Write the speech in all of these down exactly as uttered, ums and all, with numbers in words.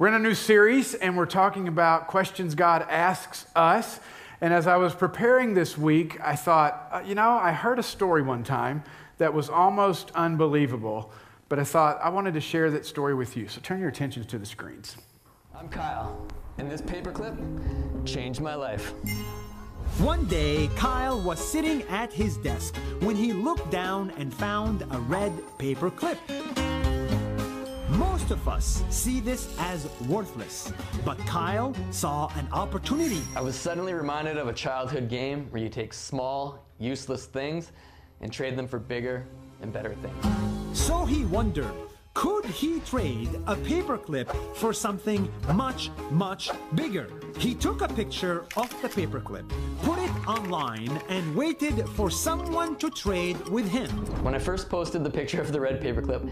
We're in a new series, and we're talking about questions God asks us. And as I was preparing this week, I thought, uh, you know, I heard a story one time that was almost unbelievable, but I thought I wanted to share that story with you. So turn your attentions to the screens. I'm Kyle, and this paperclip changed my life. One day, Kyle was sitting at his desk when he looked down and found a red paper clip. Most of us see this as worthless, but Kyle saw an opportunity. I was suddenly reminded of a childhood game where you take small, useless things and trade them for bigger and better things. So he wondered, could he trade a paperclip for something much, much bigger? He took a picture of the paperclip, put it online, and waited for someone to trade with him. When I first posted the picture of the red paperclip,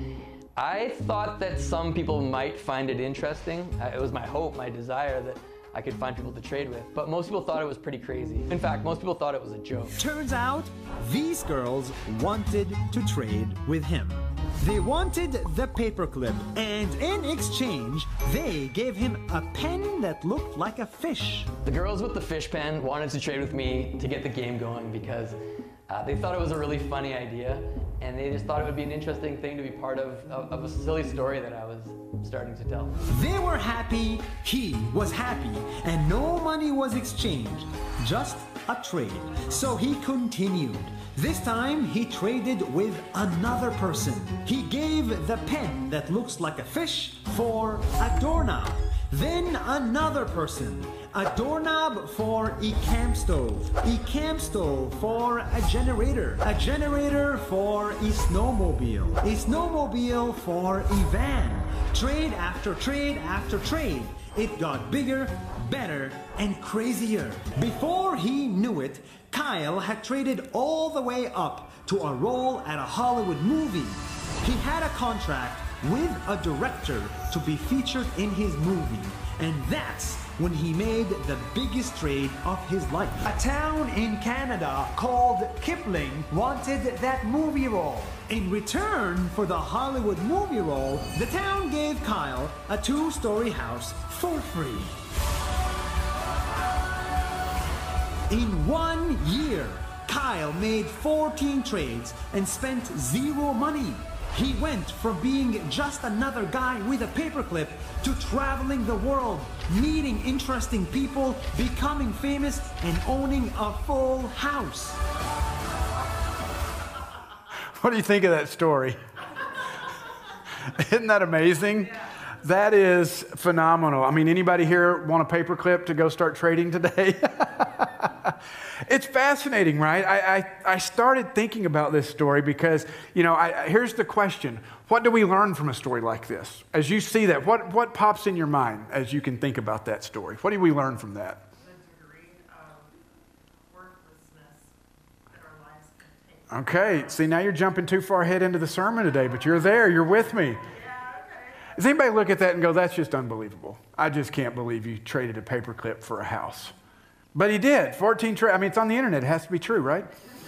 I thought that some people might find it interesting. It was my hope, my desire that I could find people to trade with. But most people thought it was pretty crazy. In fact, most people thought it was a joke. Turns out, these girls wanted to trade with him. They wanted the paperclip, and in exchange, they gave him a pen that looked like a fish. The girls with the fish pen wanted to trade with me to get the game going because uh, they thought it was a really funny idea, and they just thought it would be an interesting thing to be part of, of, of a silly story that I was starting to tell. They were happy, he was happy, and no money was exchanged, just a trade. So he continued. This time, he traded with another person. He gave the pen that looks like a fish for a doorknob. Then another person. A doorknob for a camp stove. A camp stove for a generator. A generator for a snowmobile. A snowmobile for a van. Trade after trade after trade. It got bigger, better, and crazier. Before he knew it, Kyle had traded all the way up to a role at a Hollywood movie. He had a contract with a director to be featured in his movie, and that's when he made the biggest trade of his life. A town in Canada called Kipling wanted that movie role. In return for the Hollywood movie role, the town gave Kyle a two-story house for free. In one year, Kyle made fourteen trades and spent zero money. He went from being just another guy with a paperclip to traveling the world, meeting interesting people, becoming famous, and owning a full house. What do you think of that story? Isn't that amazing? Yeah. That is phenomenal. I mean, anybody here want a paperclip to go start trading today? It's fascinating, right? I, I, I started thinking about this story because, you know, I, here's the question. What do we learn from a story like this? As you see that, what, what pops in your mind as you can think about that story? What do we learn from that? The degree of worthlessness that our lives can take. Okay, see, now you're jumping too far ahead into the sermon today, but you're there, you're with me. Does anybody look at that and go, that's just unbelievable? I just can't believe you traded a paperclip for a house. But he did. fourteen trades. I mean, it's on the internet. It has to be true, right?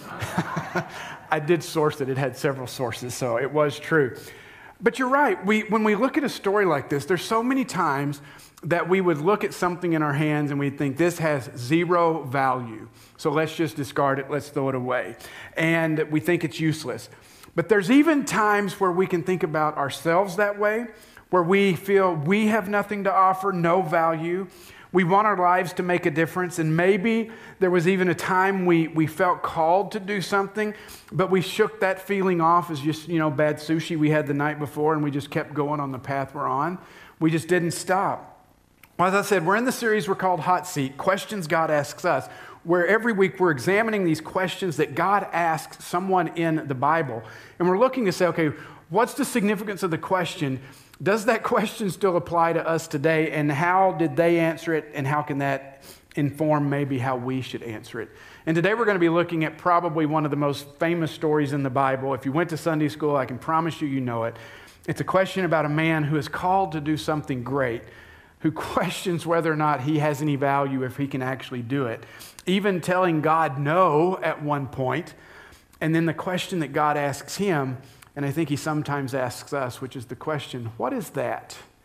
I did source it. It had several sources, so it was true. But you're right. We, when we look at a story like this, there's so many times that we would look at something in our hands and we'd think this has zero value. So let's just discard it. Let's throw it away. And we think it's useless. But there's even times where we can think about ourselves that way, where we feel we have nothing to offer, no value. We want our lives to make a difference, and maybe there was even a time we, we felt called to do something, but we shook that feeling off as just, you know, bad sushi we had the night before, and we just kept going on the path we're on. We just didn't stop. Well, as I said, we're in the series we're called Hot Seat, Questions God Asks Us, where every week we're examining these questions that God asks someone in the Bible, and we're looking to say, okay, what's the significance of the question? Does that question still apply to us today? And how did they answer it? And how can that inform maybe how we should answer it? And today we're going to be looking at probably one of the most famous stories in the Bible. If you went to Sunday school, I can promise you, you know it. It's a question about a man who is called to do something great, who questions whether or not he has any value if he can actually do it. Even telling God no at one point. And then the question that God asks him, and I think he sometimes asks us, which is the question, what is that?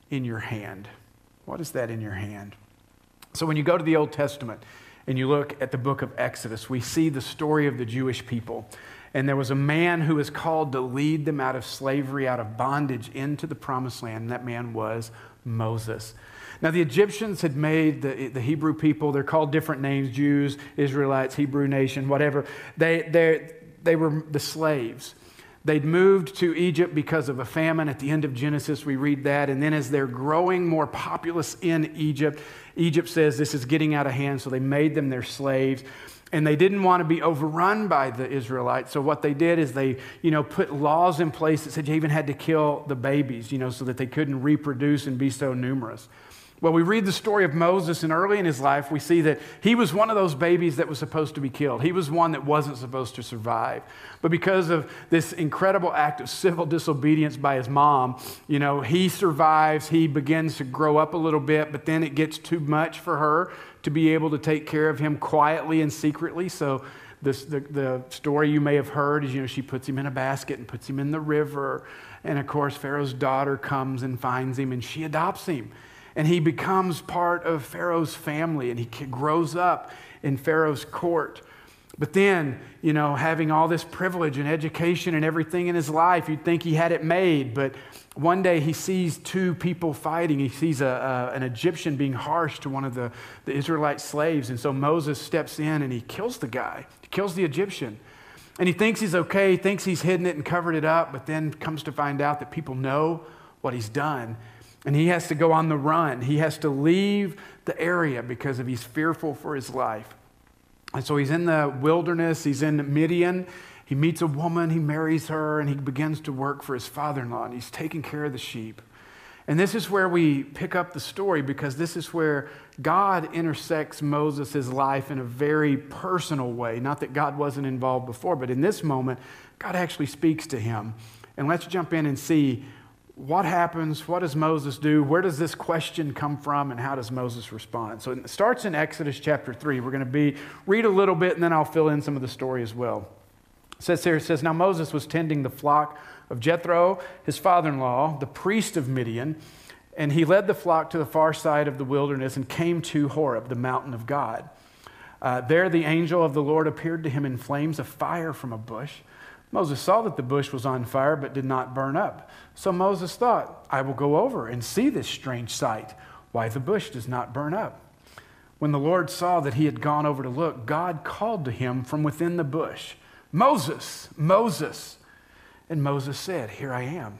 in your hand? What is that in your hand? So when you go to the Old Testament and you look at the book of Exodus, we see the story of the Jewish people. And there was a man who was called to lead them out of slavery, out of bondage into the promised land. And that man was Moses. Now, the Egyptians had made the, the Hebrew people, they're called different names, Jews, Israelites, Hebrew nation, whatever. They, they, they were the slaves. They'd moved to Egypt because of a famine. At the end of Genesis, we read that. And then as they're growing more populous in Egypt, Egypt says this is getting out of hand, so they made them their slaves. And they didn't want to be overrun by the Israelites. So what they did is they, you know, put laws in place that said you even had to kill the babies, you know, so that they couldn't reproduce and be so numerous. Well, we read the story of Moses, and early in his life, we see that he was one of those babies that was supposed to be killed. He was one that wasn't supposed to survive. But because of this incredible act of civil disobedience by his mom, you know, he survives. He begins to grow up a little bit, but then it gets too much for her to be able to take care of him quietly and secretly. So this, the, the story you may have heard is, you know, she puts him in a basket and puts him in the river. And of course, Pharaoh's daughter comes and finds him, and she adopts him. And he becomes part of Pharaoh's family, and he grows up in Pharaoh's court. But then, you know, having all this privilege and education and everything in his life, you'd think he had it made. But one day he sees two people fighting. He sees a, a, an Egyptian being harsh to one of the, the Israelite slaves. And so Moses steps in and he kills the guy. He kills the Egyptian. And he thinks he's okay, thinks he's hidden it and covered it up, but then comes to find out that people know what he's done. And he has to go on the run. He has to leave the area because of he's fearful for his life. And so he's in the wilderness. He's in Midian. He meets a woman. He marries her, and he begins to work for his father-in-law, and he's taking care of the sheep. And this is where we pick up the story, because this is where God intersects Moses' life in a very personal way. Not that God wasn't involved before, but in this moment, God actually speaks to him. And let's jump in and see what happens, what does Moses do, where does this question come from, and how does Moses respond? So it starts in Exodus chapter three. We're going to be read a little bit, and then I'll fill in some of the story as well. It says here, it says, now Moses was tending the flock of Jethro, his father-in-law, the priest of Midian, and he led the flock to the far side of the wilderness and came to Horeb, the mountain of God. Uh, there the angel of the Lord appeared to him in flames of fire from a bush. Moses saw that the bush was on fire but did not burn up. So Moses thought, I will go over and see this strange sight, why the bush does not burn up. When the Lord saw that he had gone over to look, God called to him from within the bush, Moses, Moses. And Moses said, here I am.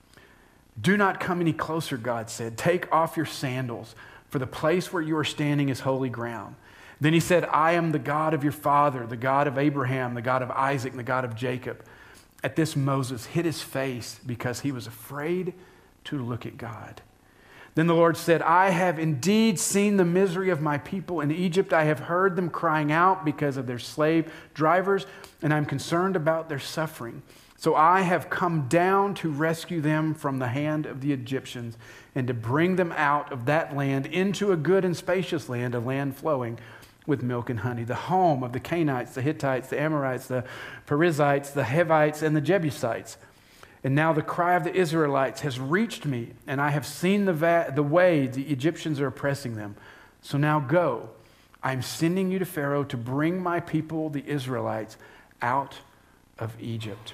Do not come any closer, God said. Take off your sandals, for the place where you are standing is holy ground. Then he said, I am the God of your father, the God of Abraham, the God of Isaac, and the God of Jacob. At this, Moses hid his face because he was afraid to look at God. Then the Lord said, I have indeed seen the misery of my people in Egypt. I have heard them crying out because of their slave drivers, and I'm concerned about their suffering. So I have come down to rescue them from the hand of the Egyptians and to bring them out of that land into a good and spacious land, a land flowing with milk and honey, the home of the Canaanites, the Hittites, the Amorites, the Perizzites, the Hivites, and the Jebusites. And now the cry of the Israelites has reached me, and I have seen the, va- the way the Egyptians are oppressing them. So now go. I'm sending you to Pharaoh to bring my people, the Israelites, out of Egypt.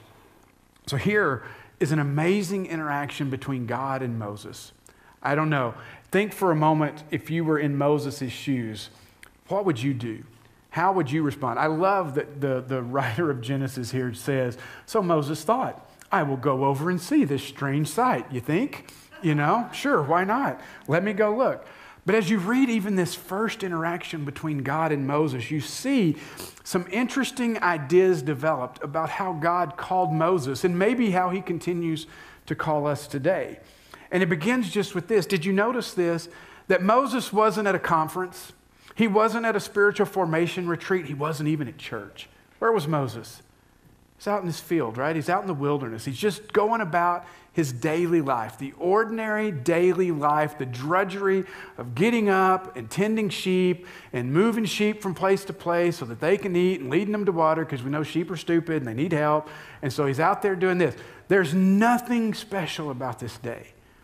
So here is an amazing interaction between God and Moses. I don't know. Think for a moment, if you were in Moses' shoes, what would you do? How would you respond? I love that the, the writer of Genesis here says, so Moses thought, I will go over and see this strange sight. You think? You know, sure, why not? Let me go look. But as you read even this first interaction between God and Moses, you see some interesting ideas developed about how God called Moses and maybe how he continues to call us today. And it begins just with this. Did you notice this? That Moses wasn't at a conference. He wasn't at a spiritual formation retreat. He wasn't even at church. Where was Moses? He's out in his field, right? He's out in the wilderness. He's just going about his daily life, the ordinary daily life, the drudgery of getting up and tending sheep and moving sheep from place to place so that they can eat and leading them to water, because we know sheep are stupid and they need help. And so he's out there doing this. There's nothing special about this day.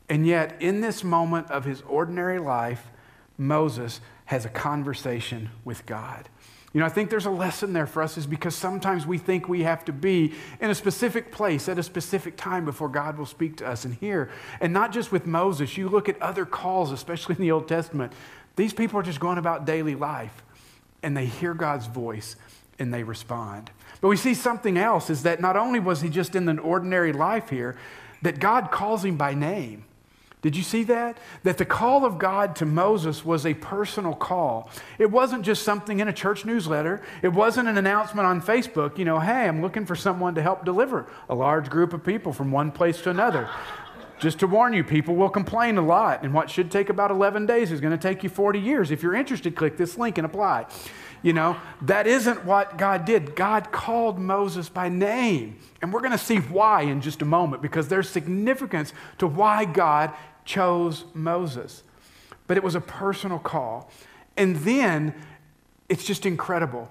And yet, in this moment of his ordinary life, Moses has a conversation with God. You know, I think there's a lesson there for us, is because sometimes we think we have to be in a specific place at a specific time before God will speak to us. And here, and not just with Moses, you look at other calls, especially in the Old Testament, these people are just going about daily life and they hear God's voice and they respond. But we see something else, is that not only was he just in an ordinary life here, that God calls him by name. Did you see that? That the call of God to Moses was a personal call. It wasn't just something in a church newsletter. It wasn't an announcement on Facebook, you know, hey, I'm looking for someone to help deliver a large group of people from one place to another. Just to warn you, people will complain a lot, and what should take about eleven days is going to take you forty years. If you're interested, click this link and apply. You know, that isn't what God did. God called Moses by name. And we're going to see why in just a moment, because there's significance to why God chose Moses. But it was a personal call. And then it's just incredible.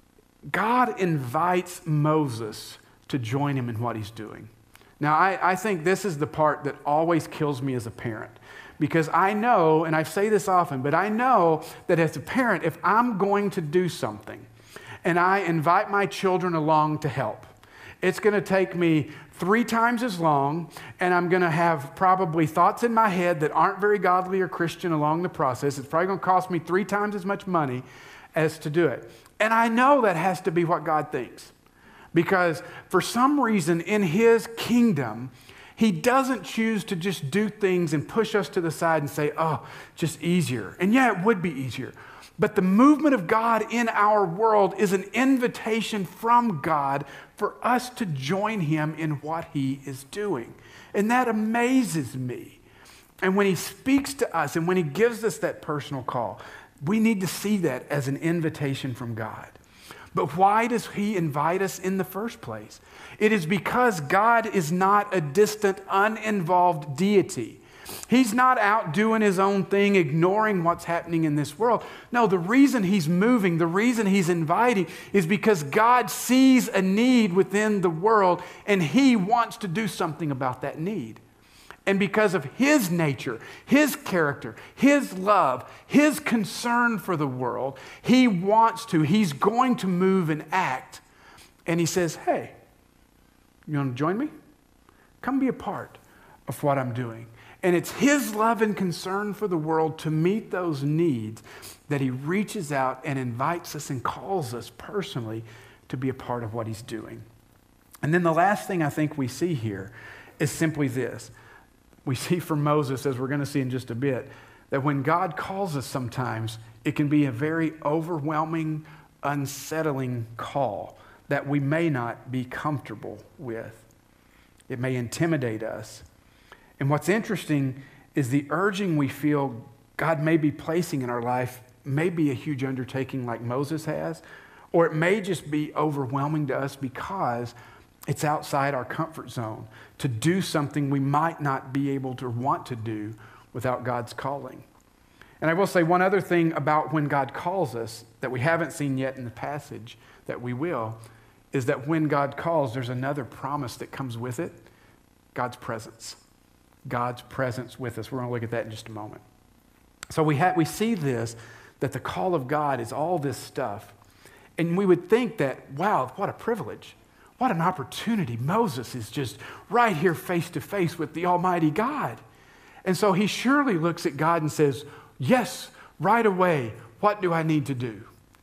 God invites Moses to join him in what he's doing. Now, I, I think this is the part that always kills me as a parent. Because I know, and I say this often, but I know that as a parent, if I'm going to do something and I invite my children along to help, it's going to take me three times as long, and I'm going to have probably thoughts in my head that aren't very godly or Christian along the process. It's probably going to cost me three times as much money as to do it. And I know that has to be what God thinks. Because for some reason in his kingdom, he doesn't choose to just do things and push us to the side and say, oh, just easier. And yeah, it would be easier. But the movement of God in our world is an invitation from God for us to join him in what he is doing. And that amazes me. And when he speaks to us and when he gives us that personal call, we need to see that as an invitation from God. But why does he invite us in the first place? It is because God is not a distant, uninvolved deity. He's not out doing his own thing, ignoring what's happening in this world. No, the reason he's moving, the reason he's inviting is because God sees a need within the world and he wants to do something about that need. And because of his nature, his character, his love, his concern for the world, he wants to, he's going to move and act. And he says, hey, you want to join me? Come be a part of what I'm doing. And it's his love and concern for the world to meet those needs that he reaches out and invites us and calls us personally to be a part of what he's doing. And then the last thing I think we see here is simply this. We see from Moses, as we're going to see in just a bit, that when God calls us sometimes, it can be a very overwhelming, unsettling call that we may not be comfortable with. It may intimidate us. And what's interesting is the urging we feel God may be placing in our life may be a huge undertaking like Moses has, or it may just be overwhelming to us because it's outside our comfort zone to do something we might not be able to want to do without God's calling. And I will say one other thing about when God calls us that we haven't seen yet in the passage that we will, is that when God calls, there's another promise that comes with it, God's presence. God's presence with us. We're going to look at that in just a moment. So we have, we see this, that the call of God is all this stuff. And we would think that, wow, what a privilege. What an opportunity. Moses is just right here face to face with the Almighty God. And so he surely looks at God and says, yes, right away, what do I need to do?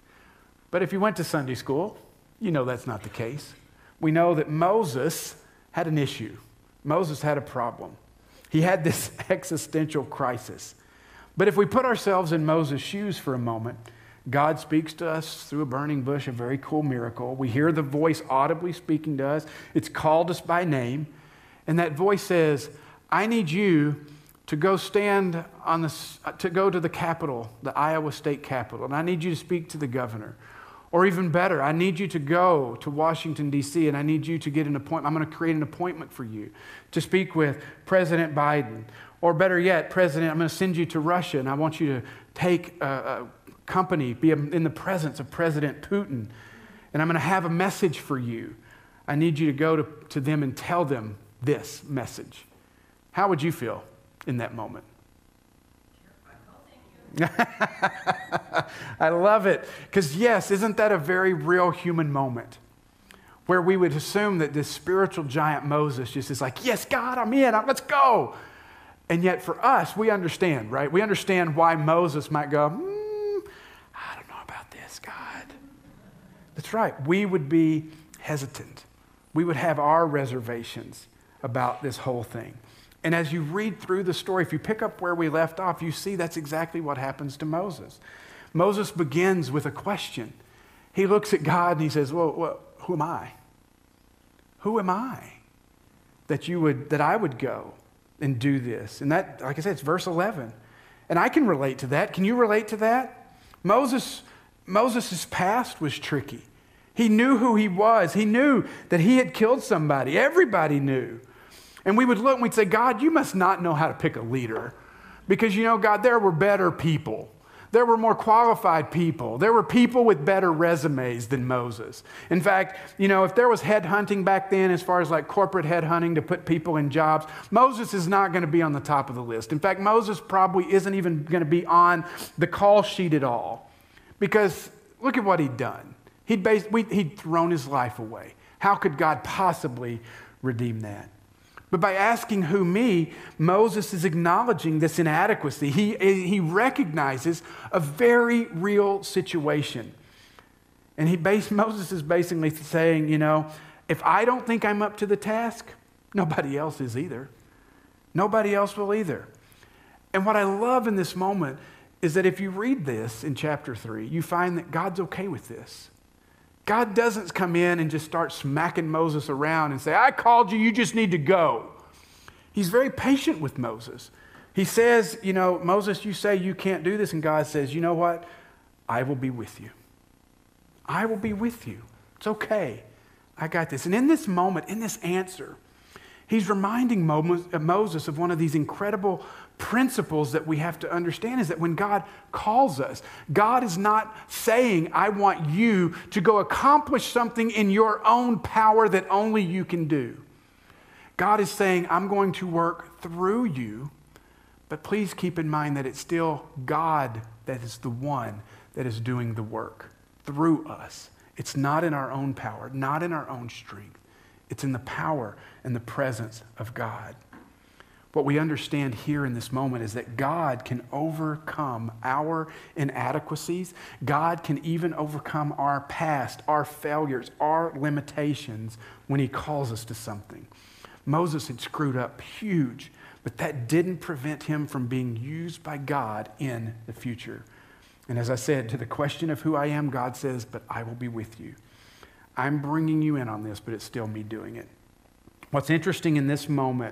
But if you went to Sunday school, you know that's not the case. We know that Moses had an issue. Moses had a problem. He had this existential crisis. But if we put ourselves in Moses' shoes for a moment, God speaks to us through a burning bush, a very cool miracle. We hear the voice audibly speaking to us. It's called us by name. And that voice says, I need you to go stand on the, to go to the Capitol, the Iowa State Capitol, and I need you to speak to the governor. Or even better, I need you to go to Washington, D C, and I need you to get an appointment. I'm going to create an appointment for you to speak with President Biden. Or better yet, President, I'm going to send you to Russia, and I want you to take a, a company, be in the presence of President Putin, and I'm going to have a message for you. I need you to go to, to them and tell them this message. How would you feel in that moment? I love it. Because yes, isn't that a very real human moment? Where we would assume that this spiritual giant Moses just is like, yes, God, I'm in, let's go. And yet for us, we understand, right? We understand why Moses might go, hmm, I don't know about this, God. That's right. We would be hesitant. We would have our reservations about this whole thing. And as you read through the story, if you pick up where we left off, you see that's exactly what happens to Moses. Moses begins with a question. He looks at God and he says, well, well who am I? Who am I that you would, that I would go and do this? And that, like I said, it's verse eleven. And I can relate to that. Can you relate to that? Moses, Moses' past was tricky. He knew who he was. He knew that he had killed somebody. Everybody knew. And we would look and we'd say, God, you must not know how to pick a leader. Because, you know, God, there were better people. There were more qualified people. There were people with better resumes than Moses. In fact, you know, if there was headhunting back then, as far as like corporate headhunting to put people in jobs, Moses is not going to be on the top of the list. In fact, Moses probably isn't even going to be on the call sheet at all. Because look at what he'd done. He'd, based, we, he'd thrown his life away. How could God possibly redeem that? But by asking who me, Moses is acknowledging this inadequacy. He, he recognizes a very real situation. And he base, Moses is basically saying, you know, if I don't think I'm up to the task, nobody else is either. Nobody else will either. And what I love in this moment is that if you read this in chapter three, you find that God's okay with this. God doesn't come in and just start smacking Moses around and say, I called you, you just need to go. He's very patient with Moses. He says, you know, Moses, you say you can't do this. And God says, you know what? I will be with you. I will be with you. It's okay. I got this. And in this moment, in this answer, he's reminding Moses of one of these incredible principles that we have to understand, is that when God calls us, God is not saying, I want you to go accomplish something in your own power that only you can do. God is saying, I'm going to work through you, but please keep in mind that it's still God that is the one that is doing the work through us. It's not in our own power, not in our own strength. It's in the power and the presence of God. What we understand here in this moment is that God can overcome our inadequacies. God can even overcome our past, our failures, our limitations when he calls us to something. Moses had screwed up huge, but that didn't prevent him from being used by God in the future. And as I said, to the question of who I am, God says, but I will be with you. I'm bringing you in on this, but it's still me doing it. What's interesting in this moment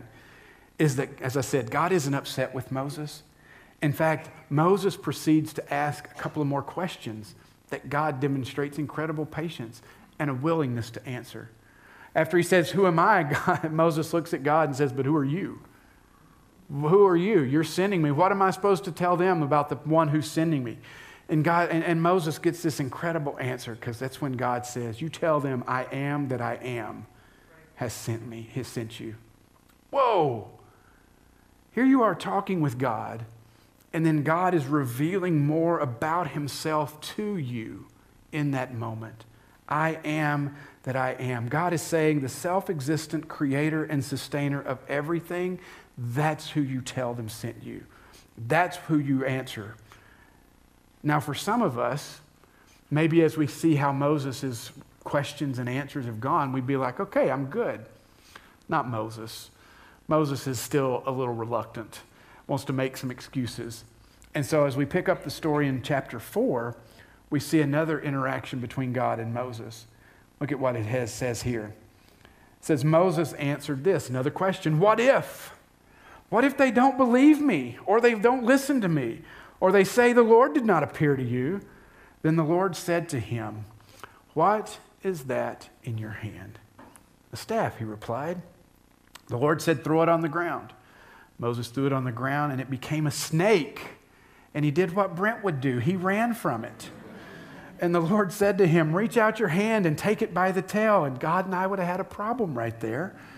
is that, as I said, God isn't upset with Moses. In fact, Moses proceeds to ask a couple of more questions that God demonstrates incredible patience and a willingness to answer. After he says, who am I? God, Moses looks at God and says, but who are you? Who are you? You're sending me. What am I supposed to tell them about the one who's sending me? And God and, and Moses gets this incredible answer, because that's when God says, you tell them, I am that I am has sent me, has sent you. Whoa! Here you are talking with God, and then God is revealing more about himself to you in that moment. I am that I am. God is saying the self-existent creator and sustainer of everything, that's who you tell them sent you. That's who you answer. Now, for some of us, maybe as we see how Moses' questions and answers have gone, we'd be like, okay, I'm good. Not Moses. Moses is still a little reluctant, wants to make some excuses. And so as we pick up the story in chapter four, we see another interaction between God and Moses. Look at what it has, says here. It says, Moses answered this, another question, what if? What if they don't believe me, or they don't listen to me, or they say the Lord did not appear to you? Then the Lord said to him, what is that in your hand? A staff, he replied. The Lord said, throw it on the ground. Moses threw it on the ground, and it became a snake. And he did what Brent would do. He ran from it. And the Lord said to him, reach out your hand and take it by the tail. And God and I would have had a problem right there.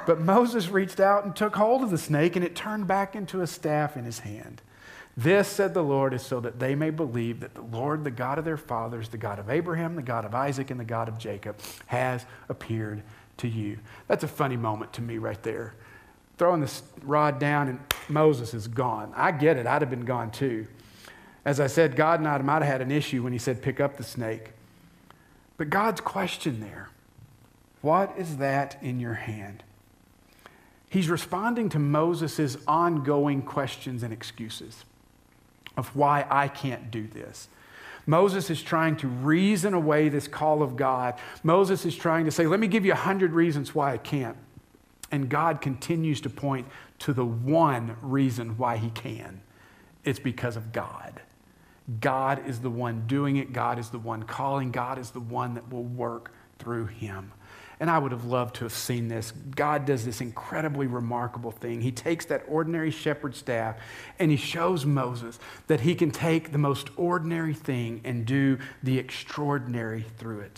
But Moses reached out and took hold of the snake, and it turned back into a staff in his hand. This, said the Lord, is so that they may believe that the Lord, the God of their fathers, the God of Abraham, the God of Isaac, and the God of Jacob, has appeared to you. That's a funny moment to me right there. Throwing this rod down and Moses is gone. I get it. I'd have been gone too. As I said, God and I might have had an issue when he said, pick up the snake. But God's question there, what is that in your hand? He's responding to Moses' ongoing questions and excuses of why I can't do this. Moses is trying to reason away this call of God. Moses is trying to say, let me give you a hundred reasons why I can't. And God continues to point to the one reason why he can. It's because of God. God is the one doing it. God is the one calling. God is the one that will work through him. And I would have loved to have seen this. God does this incredibly remarkable thing. He takes that ordinary shepherd staff and he shows Moses that he can take the most ordinary thing and do the extraordinary through it.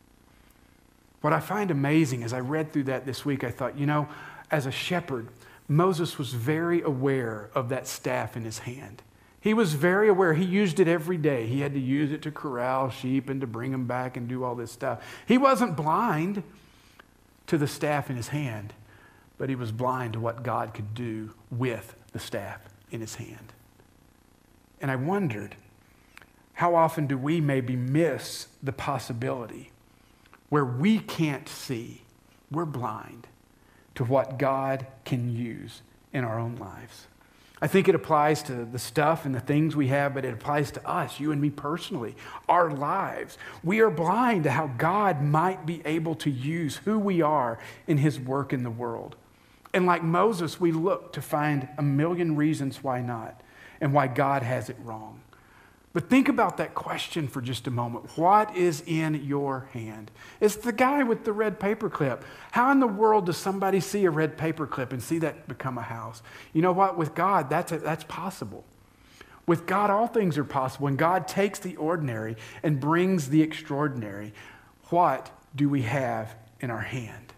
What I find amazing as I read through that this week, I thought, you know, as a shepherd, Moses was very aware of that staff in his hand. He was very aware. He used it every day. He had to use it to corral sheep and to bring them back and do all this stuff. He wasn't blind to the staff in his hand, but he was blind to what God could do with the staff in his hand. And I wondered, how often do we maybe miss the possibility where we can't see, we're blind to what God can use in our own lives? I think it applies to the stuff and the things we have, but it applies to us, you and me personally, our lives. We are blind to how God might be able to use who we are in his work in the world. And like Moses, we look to find a million reasons why not and why God has it wrong. But think about that question for just a moment. What is in your hand? It's the guy with the red paperclip. How in the world does somebody see a red paperclip and see that become a house? You know what? With God, that's, a, that's possible. With God, all things are possible. And God takes the ordinary and brings the extraordinary. What do we have in our hand?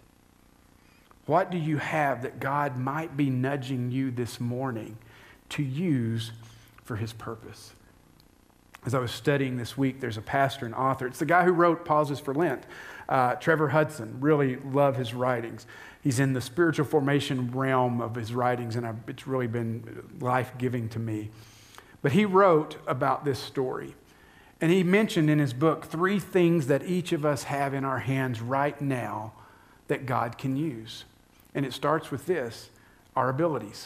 What do you have that God might be nudging you this morning to use for his purpose? As I was studying this week, there's a pastor and author. It's the guy who wrote Pauses for Lent, uh, Trevor Hudson. Really love his writings. He's in the spiritual formation realm of his writings, and I've, it's really been life-giving to me. But he wrote about this story, and he mentioned in his book three things that each of us have in our hands right now that God can use. And it starts with this, our abilities.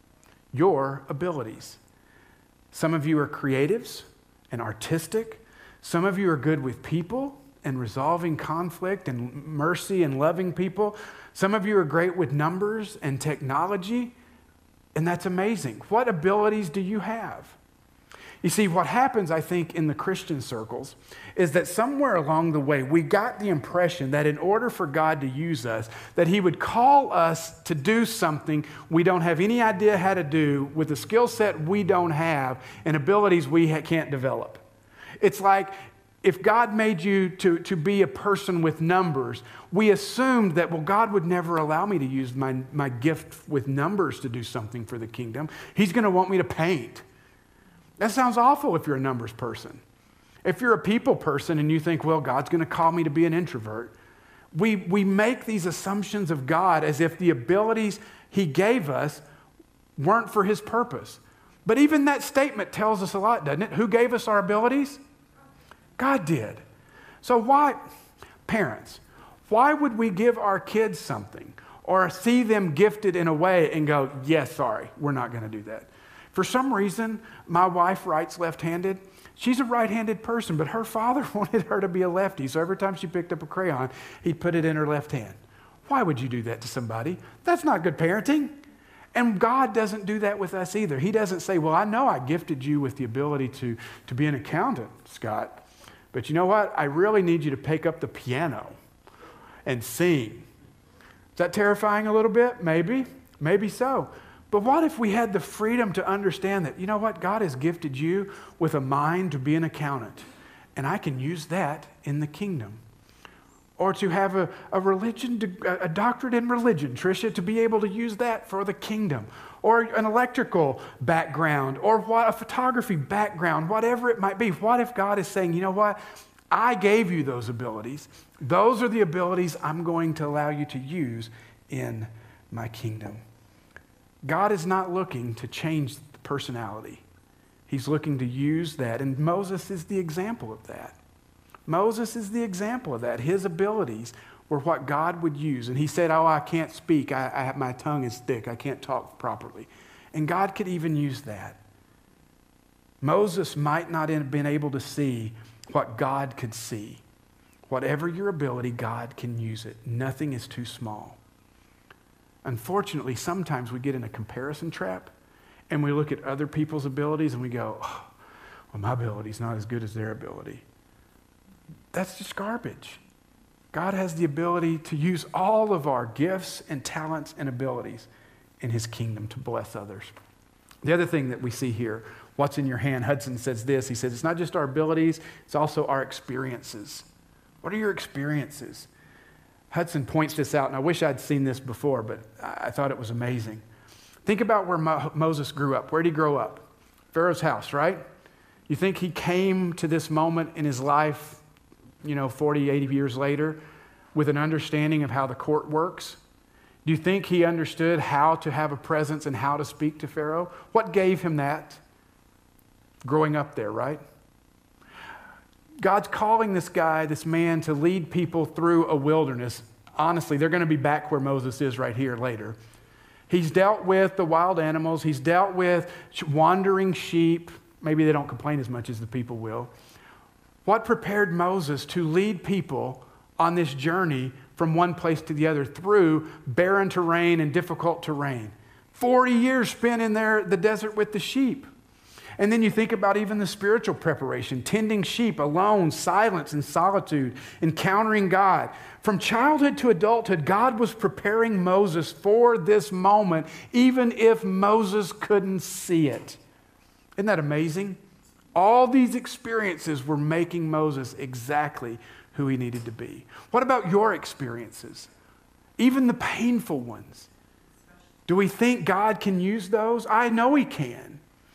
Your abilities. Some of you are creatives and artistic. Some of you are good with people and resolving conflict and mercy and loving people. Some of you are great with numbers and technology, and that's amazing. What abilities do you have? You see, what happens, I think, in the Christian circles is that somewhere along the way, we got the impression that in order for God to use us, that he would call us to do something we don't have any idea how to do with a skill set we don't have and abilities we ha- can't develop. It's like if God made you to, to be a person with numbers, we assumed that, well, God would never allow me to use my, my gift with numbers to do something for the kingdom. He's going to want me to paint. That sounds awful if you're a numbers person. If you're a people person and you think, well, God's going to call me to be an introvert, we, we make these assumptions of God as if the abilities he gave us weren't for his purpose. But even that statement tells us a lot, doesn't it? Who gave us our abilities? God did. So why, parents, why would we give our kids something or see them gifted in a way and go, yes, sorry, we're not going to do that? For some reason, my wife writes left-handed. She's a right-handed person, but her father wanted her to be a lefty. So every time she picked up a crayon, he'd put it in her left hand. Why would you do that to somebody? That's not good parenting. And God doesn't do that with us either. He doesn't say, well, I know I gifted you with the ability to, to be an accountant, Scott. But you know what? I really need you to pick up the piano and sing. Is that terrifying a little bit? Maybe. Maybe so. But what if we had the freedom to understand that, you know what, God has gifted you with a mind to be an accountant, and I can use that in the kingdom. or to have a, a religion, a doctorate in religion, Tricia, to be able to use that for the kingdom, or an electrical background, or what, a photography background, whatever it might be. What if God is saying, you know what? I gave you those abilities. Those are the abilities I'm going to allow you to use in my kingdom. God is not looking to change the personality. He's looking to use that, and Moses is the example of that. Moses is the example of that. His abilities were what God would use. And he said, oh, I can't speak. I, I, my tongue is thick. I can't talk properly. And God could even use that. Moses might not have been able to see what God could see. Whatever your ability, God can use it. Nothing is too small. Unfortunately, sometimes we get in a comparison trap and we look at other people's abilities and we go, oh, well, my ability is not as good as their ability. That's just garbage. God has the ability to use all of our gifts and talents and abilities in his kingdom to bless others. The other thing that we see here, what's in your hand, Hudson says this. He says, it's not just our abilities, it's also our experiences. What are your experiences? Hudson points this out, and I wish I'd seen this before, but I thought it was amazing. Think about where Mo- Moses grew up. Where did he grow up? Pharaoh's house, right? You think he came to this moment in his life, you know, forty, eighty years later, with an understanding of how the court works? Do you think he understood how to have a presence and how to speak to Pharaoh? What gave him that? Growing up there, right? God's calling this guy, this man, to lead people through a wilderness. Honestly, they're going to be back where Moses is right here later. He's dealt with the wild animals. He's dealt with wandering sheep. Maybe they don't complain as much as the people will. What prepared Moses to lead people on this journey from one place to the other through barren terrain and difficult terrain? forty years spent in there, the desert with the sheep. And then you think about even the spiritual preparation, tending sheep alone, silence and solitude, encountering God. From childhood to adulthood, God was preparing Moses for this moment, even if Moses couldn't see it. Isn't that amazing? All these experiences were making Moses exactly who he needed to be. What about your experiences? Even the painful ones. Do we think God can use those? I know he can.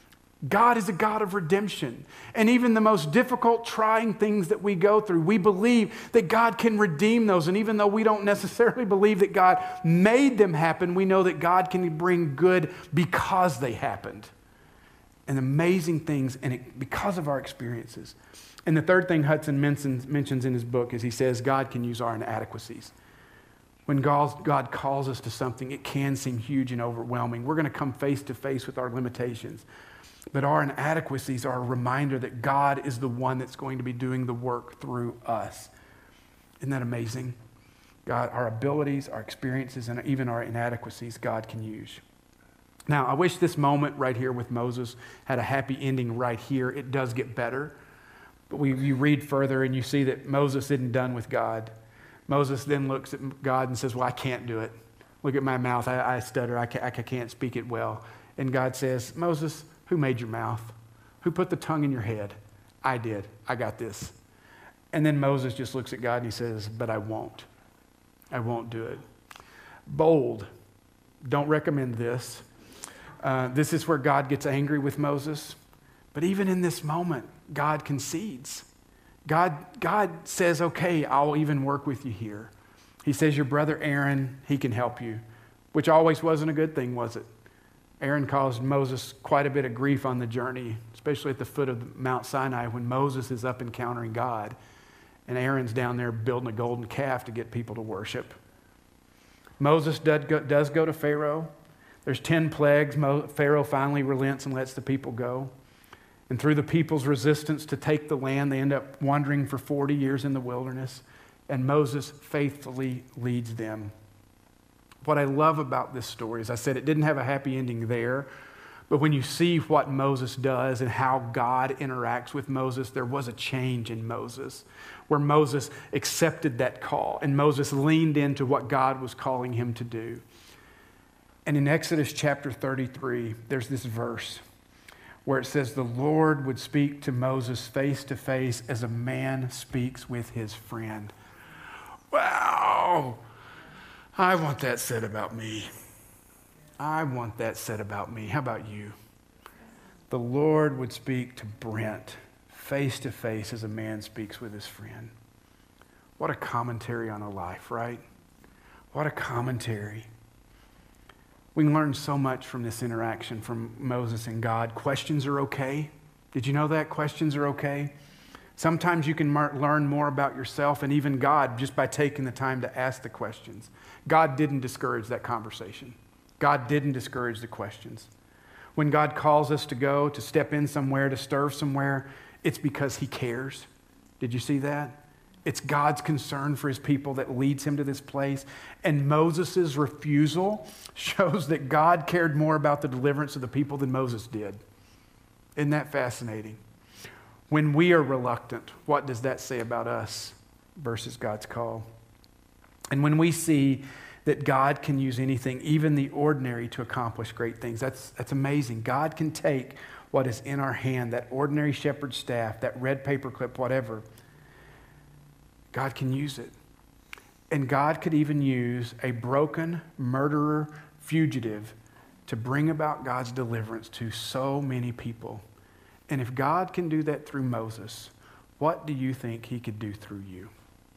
God is a God of redemption. And even the most difficult, trying things that we go through, we believe that God can redeem those. And even though we don't necessarily believe that God made them happen, we know that God can bring good because they happened. And amazing things, and it, because of our experiences. And the third thing Hudson mentions, mentions in his book is he says God can use our inadequacies. When God, God calls us to something, it can seem huge and overwhelming. We're going to come face to face with our limitations. But our inadequacies are a reminder that God is the one that's going to be doing the work through us. Isn't that amazing? God, our abilities, our experiences, and even our inadequacies, God can use. Now, I wish this moment right here with Moses had a happy ending right here. It does get better. But we, you read further and you see that Moses isn't done with God. Moses then looks at God and says, well, I can't do it. Look at my mouth. I, I stutter. I, ca- I can't speak it well. And God says, Moses, who made your mouth? Who put the tongue in your head? I did. I got this. And then Moses just looks at God and he says, but I won't. I won't do it. Bold. Don't recommend this. Uh, this is where God gets angry with Moses. But even in this moment, God concedes. God, God says, okay, I'll even work with you here. He says, your brother Aaron, he can help you, which always wasn't a good thing, was it? Aaron caused Moses quite a bit of grief on the journey, especially at the foot of Mount Sinai when Moses is up encountering God. And Aaron's down there building a golden calf to get people to worship. Moses does go, does go to Pharaoh. There's ten plagues. Mo, Pharaoh finally relents and lets the people go. And through the people's resistance to take the land, they end up wandering for forty years in the wilderness. And Moses faithfully leads them. What I love about this story is I said it didn't have a happy ending there, but when you see what Moses does and how God interacts with Moses, there was a change in Moses, where Moses accepted that call and Moses leaned into what God was calling him to do. And in Exodus chapter thirty-three, there's this verse where it says, the Lord would speak to Moses face to face as a man speaks with his friend. Well, Oh, I want that said about me. I want that said about me. How about you? The Lord would speak to Brent face to face as a man speaks with his friend. What a commentary on a life, right? What a commentary. We can learn so much from this interaction from Moses and God. Questions are okay. Did you know that? Questions are okay. Sometimes you can mar- learn more about yourself and even God just by taking the time to ask the questions. God didn't discourage that conversation. God didn't discourage the questions. When God calls us to go, to step in somewhere, to serve somewhere, it's because he cares. Did you see that? It's God's concern for his people that leads him to this place. And Moses' refusal shows that God cared more about the deliverance of the people than Moses did. Isn't that fascinating? When we are reluctant, what does that say about us versus God's call? And when we see that God can use anything, even the ordinary, to accomplish great things, that's, that's amazing. God can take what is in our hand, that ordinary shepherd's staff, that red paper clip, whatever. God can use it. And God could even use a broken murderer fugitive to bring about God's deliverance to so many people. And if God can do that through Moses, what do you think he could do through you?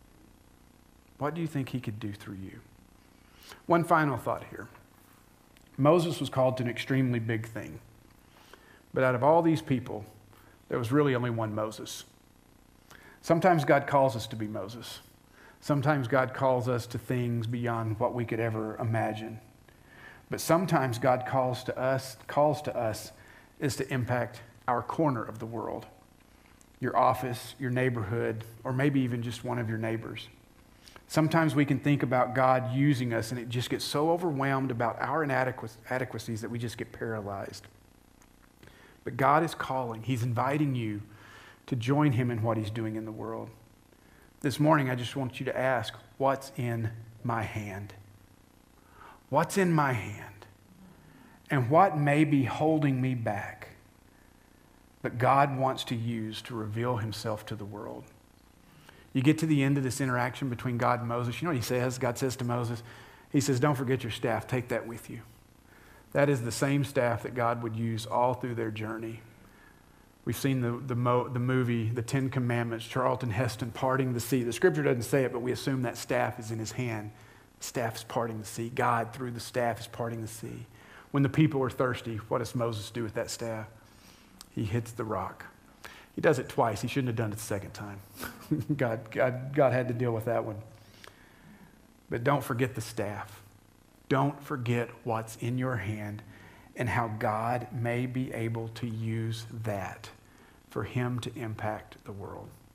What do you think he could do through you? One final thought here. Moses was called to an extremely big thing. But out of all these people, there was really only one Moses. Sometimes God calls us to be Moses. Sometimes God calls us to things beyond what we could ever imagine. But sometimes God calls to us, calls to us is to impact our corner of the world, your office, your neighborhood, or maybe even just one of your neighbors. Sometimes we can think about God using us and it just gets so overwhelmed about our inadequacies that we just get paralyzed. But God is calling. He's inviting you to join him in what he's doing in the world. This morning, I just want you to ask, what's in my hand? What's in my hand? And what may be holding me back, but God wants to use to reveal himself to the world? You get to the end of this interaction between God and Moses. You know what he says? God says to Moses, he says, don't forget your staff. Take that with you. That is the same staff that God would use all through their journey. We've seen the, the, mo- the movie, The Ten Commandments, Charlton Heston parting the sea. The scripture doesn't say it, but we assume that staff is in his hand. The staff is parting the sea. God, through the staff, is parting the sea. When the people are thirsty, what does Moses do with that staff? He hits the rock. He does it twice. He shouldn't have done it the second time. God, God, God had to deal with that one. But don't forget the staff. Don't forget what's in your hand and how God may be able to use that for him to impact the world.